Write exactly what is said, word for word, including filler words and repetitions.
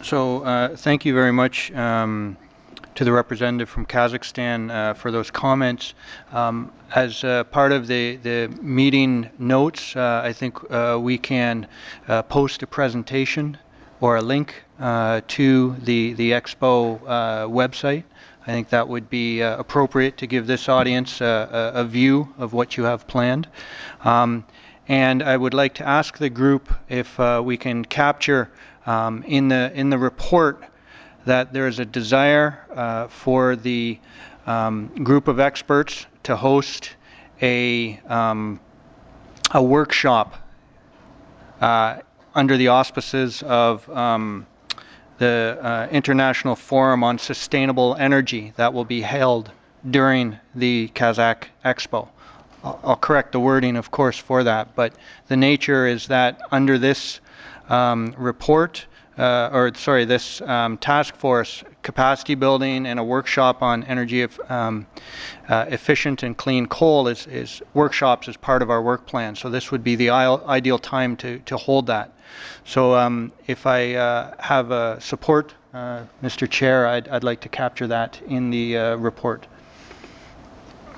So uh, thank you very much um, to the representative from Kazakhstan uh, for those comments. Um, as uh, part of the, the meeting notes, uh, I think uh, we can uh, post a presentation or a link uh, to the, the Expo uh, website. I think that would be uh, appropriate to give this audience uh, a, a view of what you have planned. Um, and I would like to ask the group if uh, we can capture um, in the in the report that there is a desire uh, for the um, group of experts to host a um, a workshop uh, under the auspices of um, the uh, International Forum on Sustainable Energy that will be held during the Kazakh Expo. I'll, I'll correct the wording, of course, for that, but the nature is that under this um, report, uh, or sorry, this um, task force, capacity building and a workshop on energy of, um, uh, efficient and clean coal is, is workshops as part of our work plan. So this would be the ideal time to, to hold that. So um, if I uh, have uh, support, uh, Mister Chair, I'd, I'd like to capture that in the uh, report.